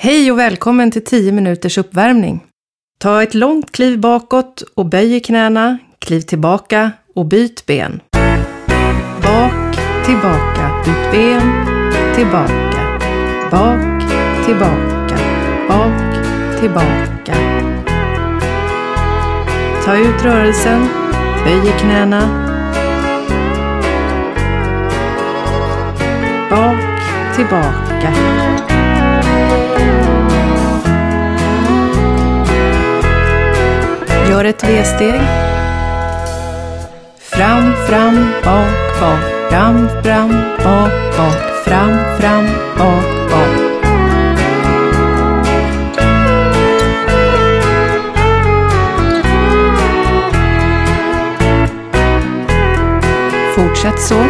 Hej och välkommen till 10 minuters uppvärmning. Ta ett långt kliv bakåt och böj i knäna, kliv tillbaka och byt ben. Bak, tillbaka, byt ben, tillbaka, bak, tillbaka, bak, tillbaka. Ta ut rörelsen, böj i knäna. Bak, tillbaka. Gör ett V-steg. Fram, fram, bak, bak. Fram, fram, bak, bak. Fram, fram, bak, bak. Fortsätt så.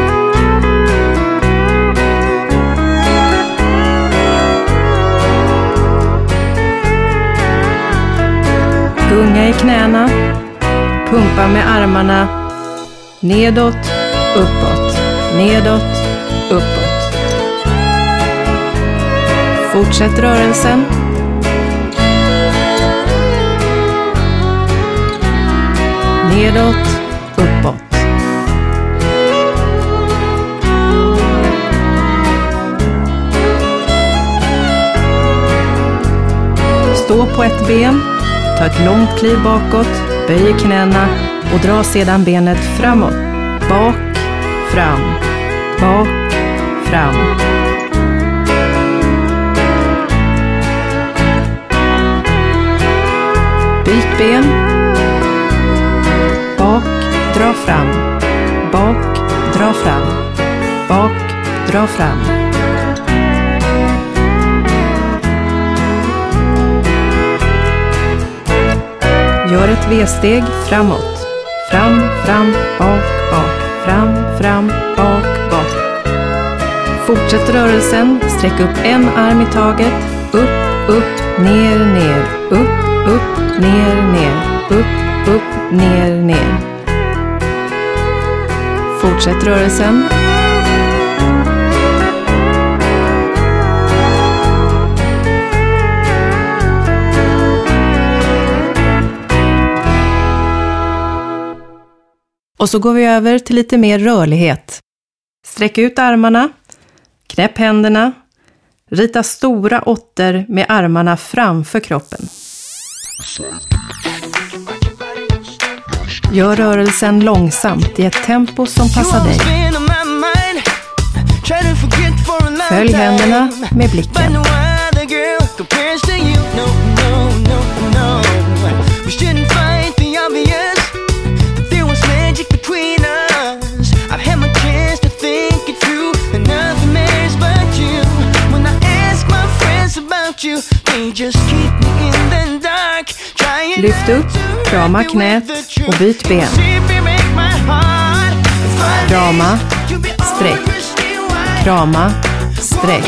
Gunga i knäna, pumpa med armarna, nedåt, uppåt, nedåt, uppåt. Fortsätt rörelsen. Nedåt, uppåt. Stå på ett ben. Ta ett långt kliv bakåt, böj knäna och dra sedan benet framåt. Bak, fram, bak, fram. Byt ben. Bak, dra fram. Bak, dra fram. Bak, dra fram. Gör ett V-steg framåt. Fram, fram, bak, bak. Fram, fram, bak, bak. Fortsätt rörelsen. Sträck upp en arm i taget. Upp, upp, ner, ner. Upp, upp, ner, ner. Upp, upp, ner, ner. Fortsätt rörelsen. Och så går vi över till lite mer rörlighet. Sträck ut armarna, knäpp händerna, rita stora åttor med armarna framför kroppen. Gör rörelsen långsamt i ett tempo som passar dig. Följ händerna med blicken. Lyft upp, krama knät och byt ben. Krama, sträck. Krama, sträck.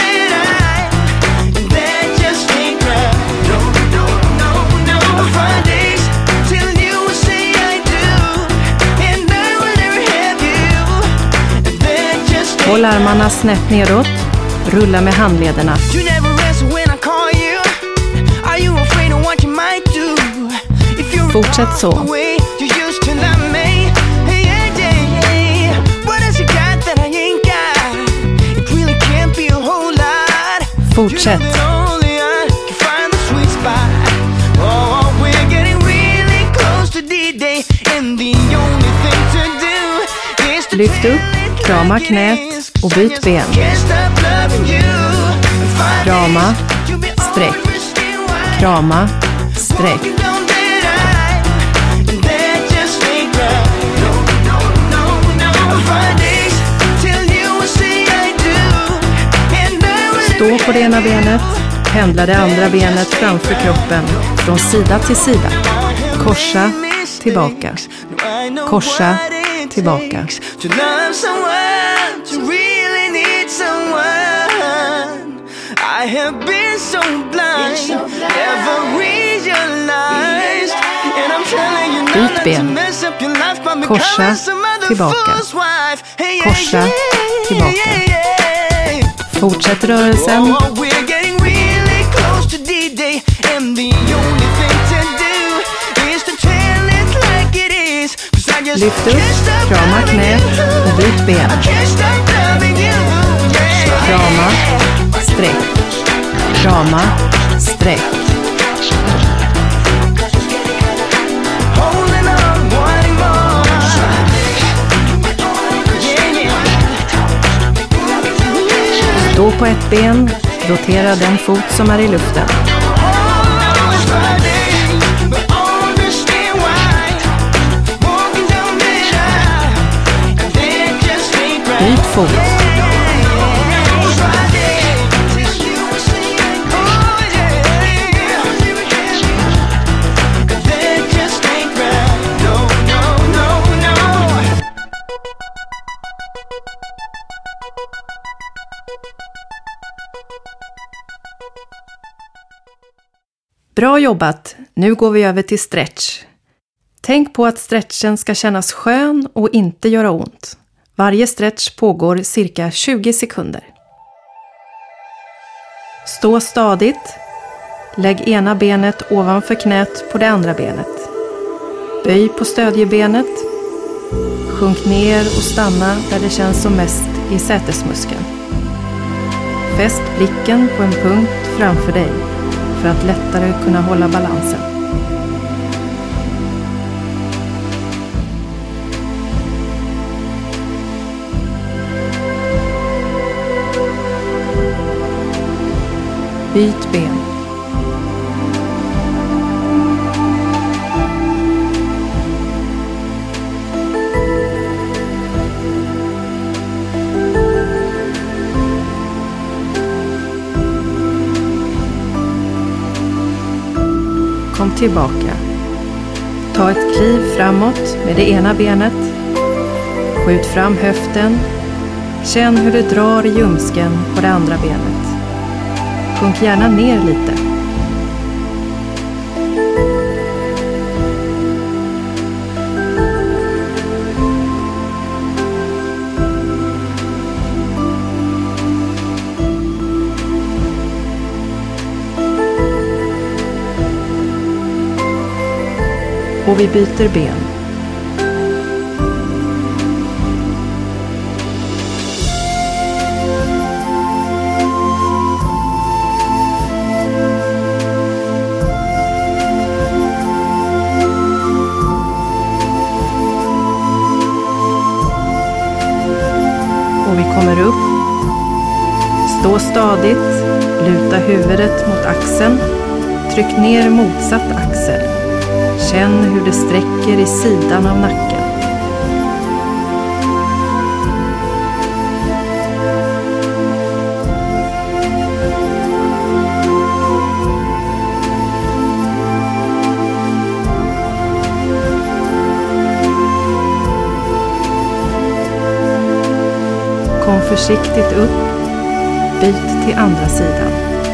Håll armarna snett nedåt. Rulla med handlederna. Fortsätt så. Fortsätt. Lyft upp, krama knät och byt ben. Krama, sträck. Krama, sträck. Stå på det ena benet, pendla det andra benet framför kroppen från sida till sida. Korsa, tillbaka. Korsa, tillbaka. Byt ben. Korsa, tillbaka. Korsa, tillbaka. Fortsätt rörelsen. Lyft upp, krama knät och byt ben. Krama, sträck. Krama, sträck. Stå på ett ben, rotera den fot som är i luften. Byt fot. Bra jobbat! Nu går vi över till stretch. Tänk på att stretchen ska kännas skön och inte göra ont. Varje stretch pågår cirka 20 sekunder. Stå stadigt. Lägg ena benet ovanför knät på det andra benet. Böj på stödjebenet. Sjunk ner och stanna där det känns som mest i sätesmuskeln. Fäst blicken på en punkt framför dig för att lättare kunna hålla balansen. Byt ben. Kom tillbaka. Ta ett kliv framåt med det ena benet. Skjut fram höften. Känn hur du drar i ljumsken på det andra benet. Sjunk gärna ner lite. Och vi byter ben. Och vi kommer upp. Stå stadigt. Luta huvudet mot axeln. Tryck ner motsatt axel. Känn hur det sträcker i sidan av nacken. Kom försiktigt upp. Byt till andra sidan.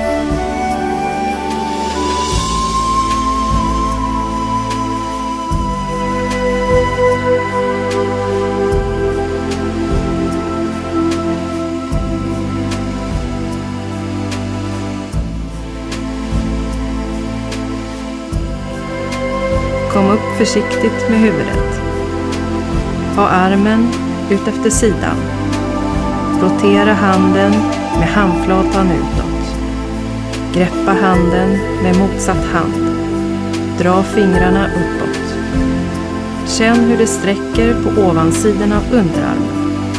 Kom upp försiktigt med huvudet. Ha armen ut efter sidan. Rotera handen med handflatan utåt. Greppa handen med motsatt hand. Dra fingrarna uppåt. Känn hur det sträcker på ovansidan av underarmen.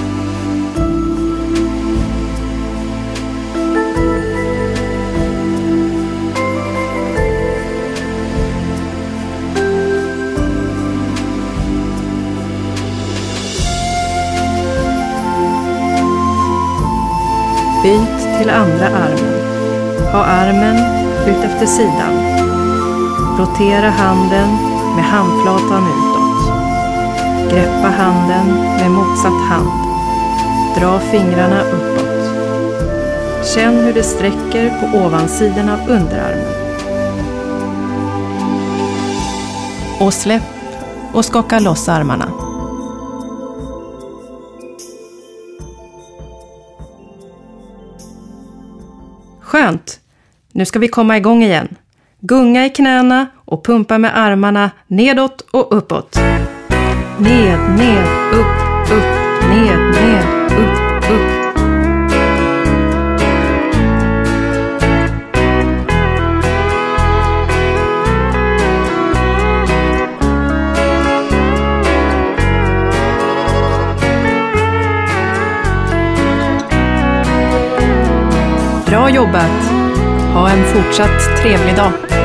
Byt till andra armen. Ha armen ut efter sidan. Rotera handen med handflatan utåt. Greppa handen med motsatt hand. Dra fingrarna uppåt. Känn hur det sträcker på ovansidan av underarmen. Och släpp och skaka loss armarna. Skönt! Nu ska vi komma igång igen. Gunga i knäna och pumpa med armarna nedåt och uppåt. Ned, ned, upp, upp, ned, ned, upp, upp. Bra jobbat! Ha en fortsatt trevlig dag!